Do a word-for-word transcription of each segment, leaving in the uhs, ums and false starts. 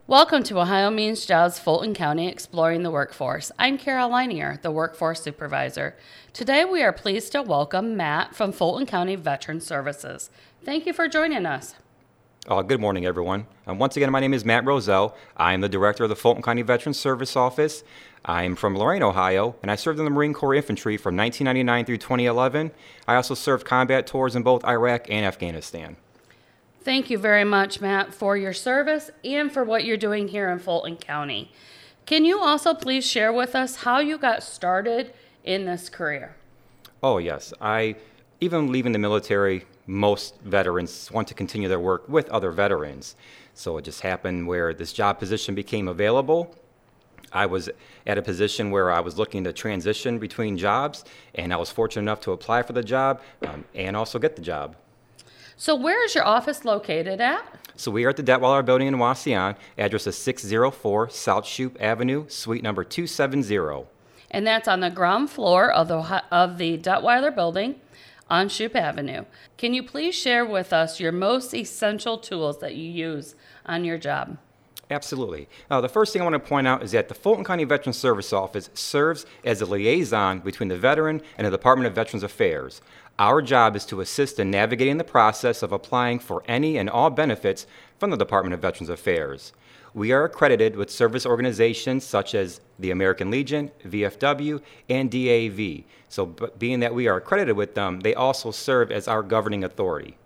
Welcome to Ohio Means Jobs Fulton County Exploring the Workforce. I'm Carol Leinier, the Workforce Supervisor. Today we are pleased to welcome Matt from Fulton County Veteran Services. Thank you for joining us. Uh, good morning, everyone. Um, once again, my name is Matt Roselle. I am the Director of the Fulton County Veteran Service Office. I am from Lorain, Ohio, and I served in the Marine Corps Infantry from nineteen ninety-nine through twenty eleven. I also served combat tours in both Iraq and Afghanistan. Thank you very much, Matt, for your service and for what you're doing here in Fulton County. Can you also please share with us how you got started in this career? Oh, yes. I, even leaving the military, most veterans want to continue their work with other veterans. So it just happened where this job position became available. I was at a position where I was looking to transition between jobs, and I was fortunate enough to apply for the job um, and also get the job. So where is your office located at? So we are at the Detweiler Building in Wauseon. Address is six oh four South Shoup Avenue, suite number two seventy. And that's on the ground floor of the of the Detweiler Building on Shoup Avenue. Can you please share with us your most essential tools that you use on your job? Absolutely. Uh, the first thing I want to point out is that the Fulton County Veteran Service Office serves as a liaison between the veteran and the Department of Veterans Affairs. Our job is to assist in navigating the process of applying for any and all benefits from the Department of Veterans Affairs. We are accredited with service organizations such as the American Legion, V F W, and D A V. So b- being that we are accredited with them, they also serve as our governing authority.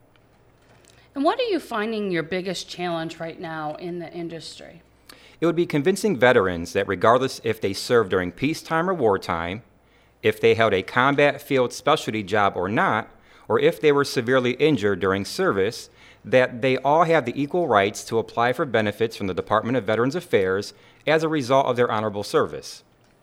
And what are you finding your biggest challenge right now in the industry? It would be convincing veterans that regardless if they served during peacetime or wartime, if they held a combat field specialty job or not, or if they were severely injured during service, that they all have the equal rights to apply for benefits from the Department of Veterans Affairs as a result of their honorable service.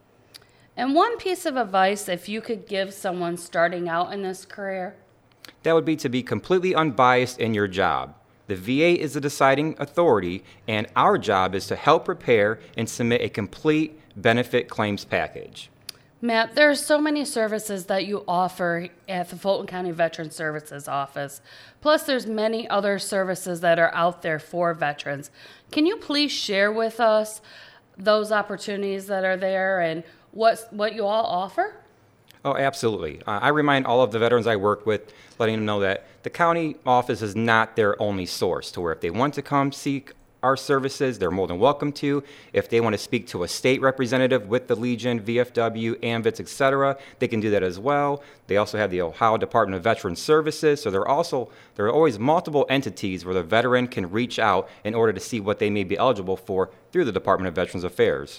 And one piece of advice, if you could give someone starting out in this career? That would be to be completely unbiased in your job. The V A is the deciding authority, and our job is to help prepare and submit a complete benefit claims package. Matt, there are so many services that you offer at the Fulton County Veteran Services Office. Plus, there's many other services that are out there for veterans. Can you please share with us those opportunities that are there and what what you all offer? Oh, absolutely. Uh, I remind all of the veterans I work with, letting them know that the county office is not their only source, to where if they want to come seek our services, they're more than welcome to. If they want to speak to a state representative with the Legion, V F W, AMVETS, et cetera, they can do that as well. They also have the Ohio Department of Veteran Services, so there are also there are always multiple entities where the veteran can reach out in order to see what they may be eligible for through the Department of Veterans Affairs.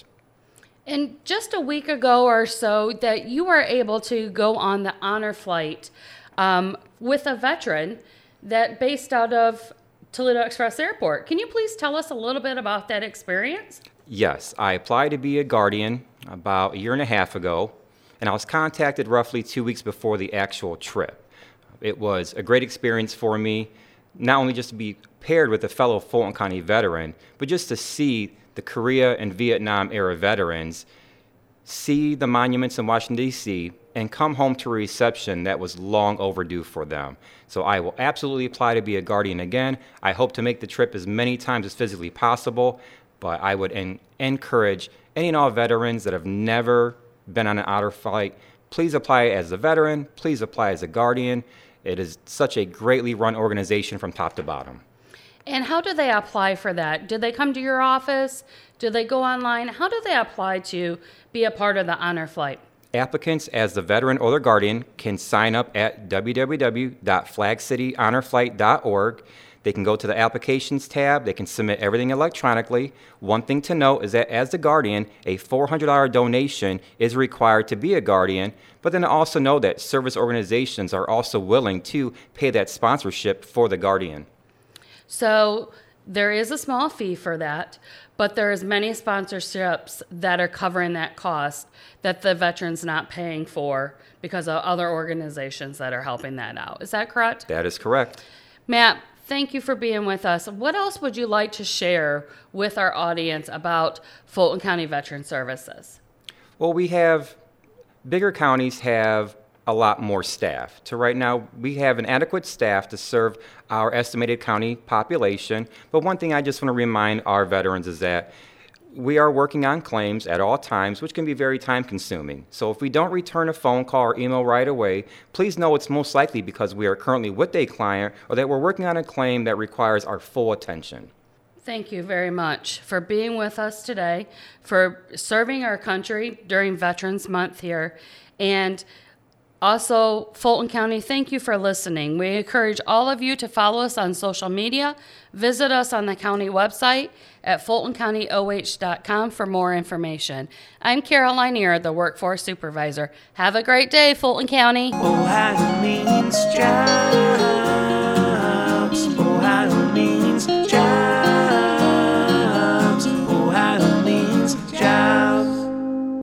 And just a week ago or so, that you were able to go on the honor flight um, with a veteran that based out of Toledo Express Airport. Can you please tell us a little bit about that experience? Yes, I applied to be a guardian about a year and a half ago, and I was contacted roughly two weeks before the actual trip. It was a great experience for me, not only just to be paired with a fellow Fulton County veteran, but just to see the Korea and Vietnam era veterans, see the monuments in Washington, D C, and come home to a reception that was long overdue for them. So I will absolutely apply to be a guardian again. I hope to make the trip as many times as physically possible, but I would en- encourage any and all veterans that have never been on an honor flight, please apply as a veteran, please apply as a guardian. It is such a greatly run organization from top to bottom. And how do they apply for that? Do they come to your office? Do they go online? How do they apply to be a part of the honor flight? Applicants as the veteran or their guardian can sign up at w w w dot flag city honor flight dot org. They can go to the applications tab. They can submit everything electronically. One thing to note is that as the guardian, a four hundred dollars donation is required to be a guardian, but then also know that service organizations are also willing to pay that sponsorship for the guardian. So there is a small fee for that, but there's many sponsorships that are covering that cost that the veteran's not paying for because of other organizations that are helping that out. Is that correct? That is correct. Matt, thank you for being with us. What else would you like to share with our audience about Fulton County Veteran Services? Well, we have, bigger counties have a lot more staff. To right now, we have an adequate staff to serve our estimated county population. But one thing I just want to remind our veterans is that we are working on claims at all times, which can be very time consuming. So if we don't return a phone call or email right away, please know it's most likely because we are currently with a client or that we're working on a claim that requires our full attention. Thank you very much for being with us today, for serving our country during Veterans Month here. And also, Fulton County, thank you for listening. We encourage all of you to follow us on social media, visit us on the county website at fulton county o h dot com for more information. I'm Caroline Ear, the Workforce Supervisor. Have a great day, Fulton County. Oh, how it means drive.